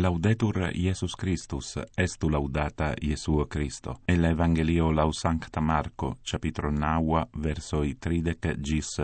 Laudetur Iesus Christus, estu laudata Iesuo Christo. El Evangelio lau Sancta Marco, capitolo 9, versoi 30 gis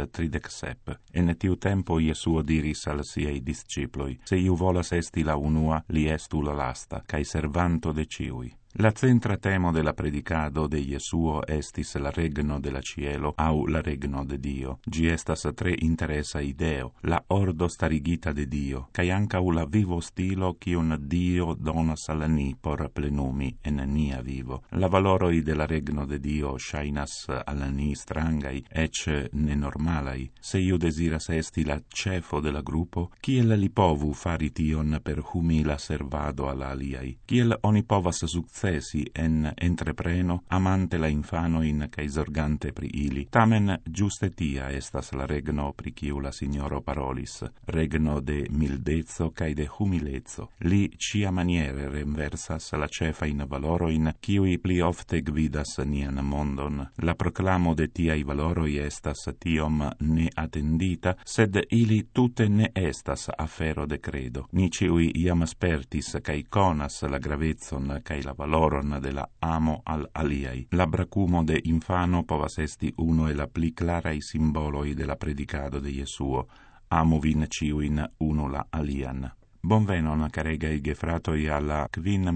37. En tiu tempo Iesuo diris al siei disciploi, se iu volas esti la unua, li estu la lasta, cae servanto de ciui. La centra temo de la predicado de Iesuo estis la regno de la cielo au la regno de Dio. Gi estas tre interesa ideo, la ordo starigita de Dio, cae ancau la vivo stilo cium Dio donas al ni por plenumi en nia vivo. La valoroi de la regno de Dio shainas al ni strangai, ec nenormalai. Se iu desiras esti la cefo de la gruppo, kiel li povu fari tion per humila servado al aliai? Kiel oni povas successi en entrepreno, amante la infanoin cae zorgante pri ili? Tamen giuste tia estas la regno pri ciu la Signoro parolis, regno de mildezzo cae de humilezzo. Li cia maniere renversas la cefa in valoroin, ciui pli ofte gvidas nian mondon. La proclamo de tiai valoroi estas tiom ne attendita, sed ili tute ne estas afero de credo. Ni ciui iam spertis cae conas la gravezzon cae la valoron de la amo al aliai. La bracumo de infano povas esti uno e la pli clarai simboloi de la predicado de Iesuo. Amo vin ciuin uno la alian. Bonvenon, caregai gefratoi, alla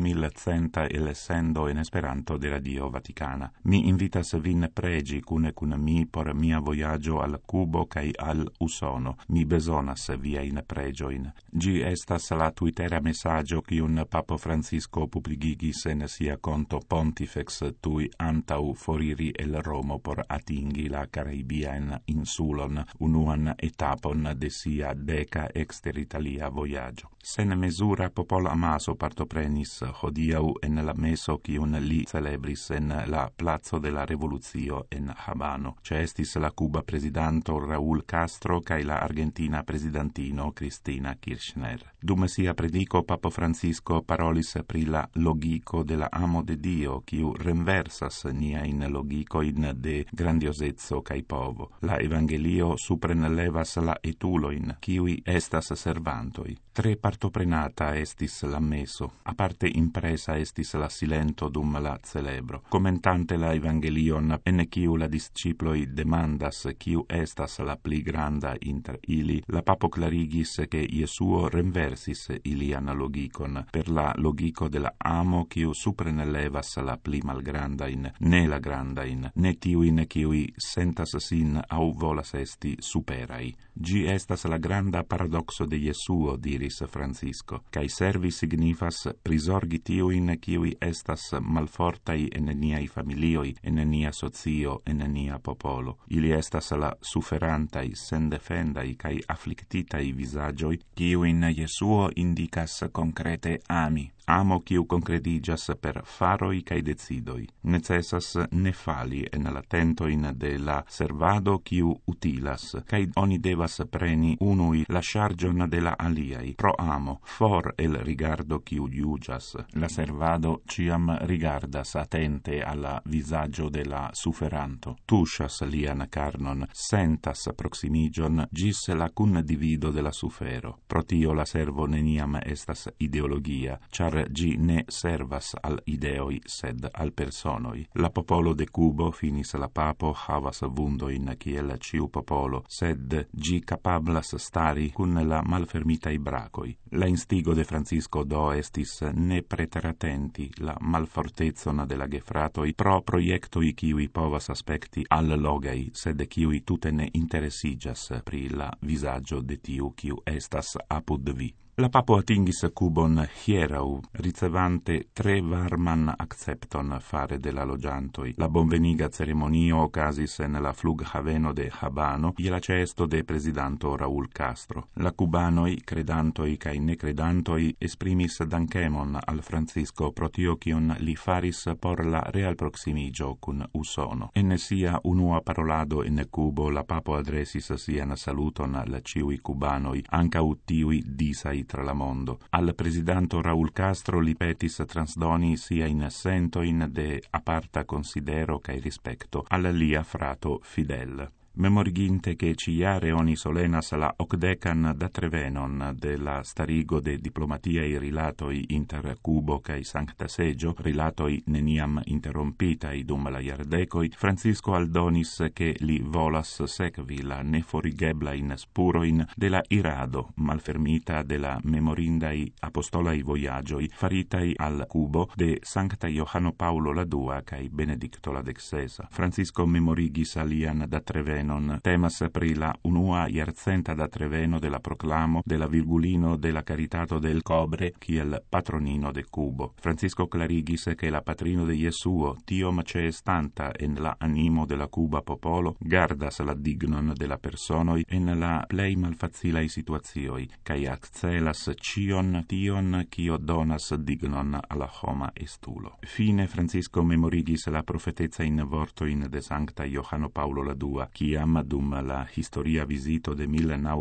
5100 elessendo in Esperanto de Radio Vaticana. Mi invitas vin pregi cune mi por mia voyaggio al Cubo cae al Usono. Mi besonas via in pregioin. Gi estas la twittera messaggio cium Papo Francisco publigigis en sia conto Pontifex tui antau foriri el Romo por atingi la Caraibian insulon, unuan etapon de sia deca exter Italia voyaggio. Sen mesura popol amaso partoprenis hodiau en la meso cium li celebris en la Plazo de la Revoluzio en Habano. Estis la Cuba presidanto Raúl Castro cae la Argentina presidentino Cristina Kirchner. Dum sia predico Papo Francisco parolis pri la logico de la amo de Dio, ciu renversas niain logicoin de grandiosezzo cae povo. La Evangelio suprenlevas la etuloin, ciui estas servantoi. Tre partoprenata estis la meso, aparte impresa estis la silento dum la celebro. Commentante la Evangelion, en ciu la disciploi demandas ciu estas la pli granda inter ili, la Papo clarigis che Iesuo renversis ilian logicon per la logico de la amo ciu suprenelevas la pli malgrandain, ne la grandain, ne tiuin ciui sentas sin au volas esti superai. Gi estas la granda paradoxo de Iesuo, diris Francisco, cae servi signifas prisorgi tiuin ciui estas malfortai en niai familioi, en nia socio, en nia popolo. Ili estas la suferantai, sendefendai cae afflictitai visagioi, ciuin Iesuo indicas concrete ami. Amo ciu concredigas per faroi cae decidoi. Necessas ne fali en la tentoin de la servado ciu utilas, cae oni devas preni unui la chargion de la aliai, pro amo, for el rigardo ciu iugas. La servado ciam rigardas attente alla visaggio de la suferanto, tushas lian carnon, sentas proximigion gis la cun divido de la sufero. Pro tio la servo neniam estas ideologia, char gi ne servas al ideoi, sed al personoi. La popolo de Cubo, finis la Papo, havas vundoin kiel ciu popolo, sed gi capablas stari cun la malfermitai bracoi. La instigo de Francisco do estis ne preteratenti la malfortezon de la gefratoi pro proiectoi ciui povas aspecti al logei, sed ciui tute ne interesigas pri la visaggio de tiu ciu estas apud vi. La Papo atingis Cubon hierau, ricevante tre varman accepton fare de la logiantoi. La bonveniga ceremonio ocasis en la flughaveno de Habano, je la cesto de presidanto Raúl Castro. La cubanoi, credantoi cae necredantoi, esprimis dankemon al Francisco pro tio cion li faris por la real proximigio cun Usono. En sia unua parolado en Cubo, la Papo adresis sian saluton al ciui cubanoi, ancau tiui disai tra la mondo. Al presidanto Raúl Castro li petis transdoni sia in sentoin de aparta considero cae rispecto al lia frato Fidel. memoriginte che ciare oni solenas la ocdecan da trevenon de la starigo de diplomatiae rilatoi inter Cubo cae Sancta Segio, rilatoi neniam interrompitai dum la iardecoi, Francisco aldonis che li volas sekvi la neforigeblain spuroin de la irado malfermita de la memorindai apostolai voyagioi faritai al Cubo de Sancta Johanno Paulo la II cae Benedicto la XVI. Francisco memorigis alian da trevenon temas pri la unua iarcenta da treveno de la proclamo de la Virgulino de la Caritato del Cobre kiel patronino de Cubo. Francisco clarigis che la patrino de Jesuo, tiom ceestanta en la animo de la Cuba popolo, gardas la dignon de la personoi en la plei malfacilai situazioi, cae accelas cion tion cio donas dignon alla homa estulo. Fine Francisco memorigis la profetezza in vortoin de Sancta Johanno Paulo la II, ciam dum la historia visito de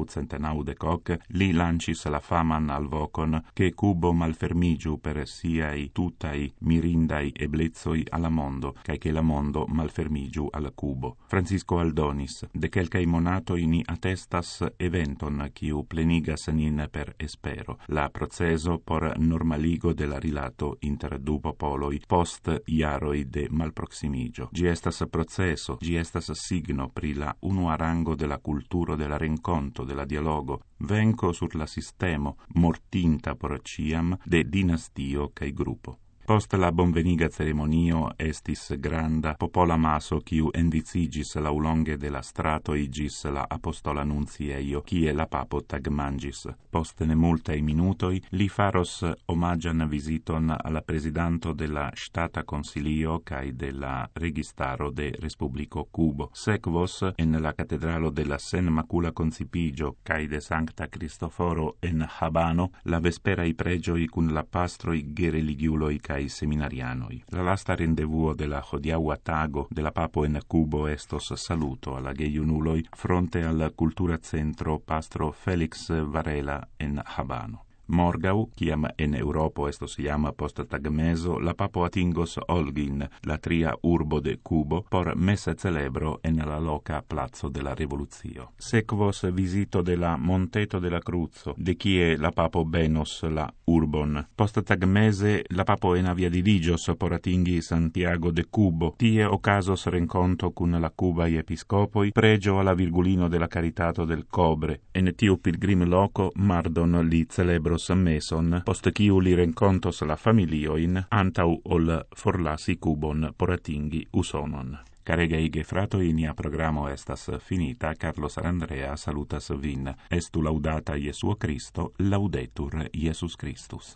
1990 li lancis la faman al vocon che Cubo malfermigiu per siai tutai mirindai eblezoi alla mondo, cae che la mondo malfermigiu al Cubo. Francisco aldonis, de quelcai monatoi ni attestas eventon quiu plenigas nin per espero, la proceso por normaligo de la rilato inter du popoloi post iaroi de malproximigio. Gi estas proceso, gi estas signo pri la unua rango de la culturo de la renconto, de la dialogo, venco sur la sistemo, mortinta por ciam, de dinastio cae gruppo. Post la bonveniga ceremonio estis granda popola maso quiu endicigis laulonge de la strato igis la apostola nuncieio, kie la papo tagmangis. Post ne multae minutoi li faros omagian visiton alla presidanto de la Stata Consilio cae de la registaro de Respublico Cubo. Sequos en la catedralo de la Sen Macula Concipigio cae de Sancta Cristoforo en Habano la vesperai pregioi cun la pastroi gereligiuloi cae seminarianoi. La lasta rendevuo de la hodiaua tago de la papo en Cubo estos saluto alla geiunuloi fronte al cultura centro pastro Felix Varela en Habano. Morgau, ciam en Europo estos iam post tagmeso, la papo atingos Holguin, la tria urbo de Cubo, por messe celebro en la loca plazo de la Revoluzio. Sequos visito de la Monteto de la Cruzo, de kie la papo benos la urbon. Post tagmese la papo en avia diligios por atingi Santiago de Cubo. Tie ocasos renconto cun la Cubae episcopoi, pregio alla Virgulino de la Caritato del Cobre. En tiu pilgrim loco mardon li celebros meson, post quiu li rencontos la familioin, antau ol forlasi Cubon por atingi Usonon. Caregai gefratoi, nia programo estas finita. Carlos Arandrea salutas vin. Estu laudata Jesuo Cristo, laudetur Jesus Christus.